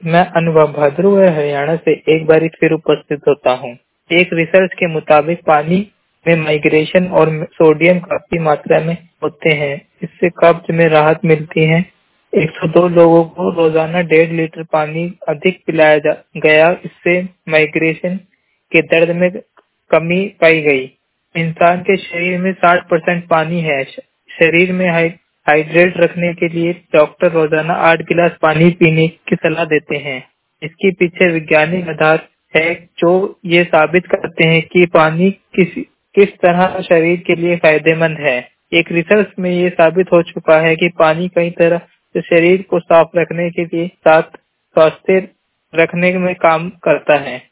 मैं अनुभव भाद्रवा हरियाणा से एक बार फिर उपस्थित होता हूँ। एक रिसर्च के मुताबिक पानी में माइग्रेशन और सोडियम काफी मात्रा में होते हैं। इससे कब्ज में राहत मिलती है। 102 लोगों को रोजाना 1.5 लीटर पानी अधिक पिलाया गया। इससे माइग्रेशन के दर्द में कमी पाई गई। इंसान के शरीर में 60% पानी है। शरीर में हाइड्रेट रखने के लिए डॉक्टर रोजाना 8 गिलास पानी पीने की सलाह देते हैं। इसके पीछे वैज्ञानिक आधार है जो ये साबित करते हैं कि पानी किस तरह शरीर के लिए फायदेमंद है। एक रिसर्च में ये साबित हो चुका है कि पानी कई तरह से शरीर को साफ रखने के लिए साथ स्वास्थ्य रखने में काम करता है।